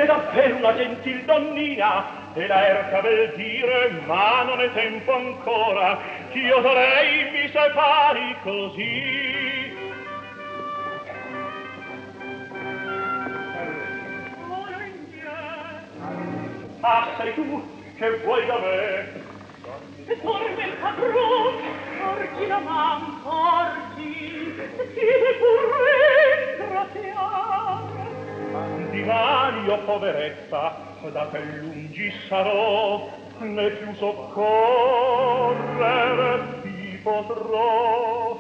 è davvero una gentil donnina, e la erca bel dire, ma non è tempo ancora, ch'io da lei mi separi così. Ah, sei tu che vuoi da me? E torna il padron, porgi la man, porgi, chiede pure ringraziare. Di mani, o poverezza, da te lungi sarò, né più soccorrere ti potrò.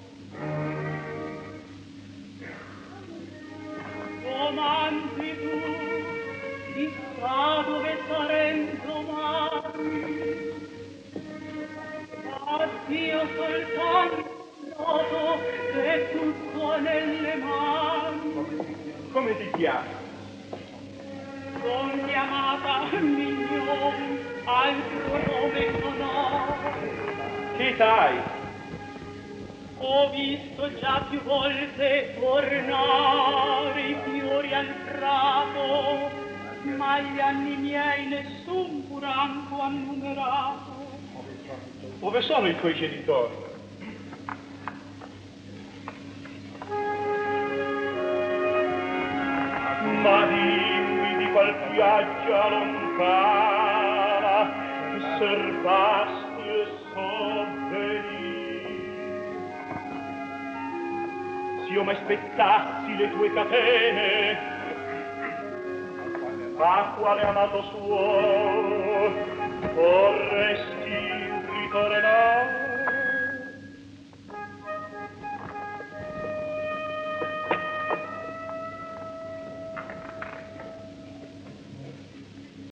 Domanti tu, chissà dove sarem domani. Addio soltanto noto che tutto nelle mani. Come ti chiami? Son chiamata Mignon, altro nome non ho. Chi sai? Ho visto già più volte tornare i fiori al prato, ma gli anni miei nessun furanco ha numerato. Dove sono i tuoi genitori? Ma dimmi di qual piaggia lontana serbasti e sovvenì. S'io mai spettassi le tue catene, a quale amato suo vorresti ritornare?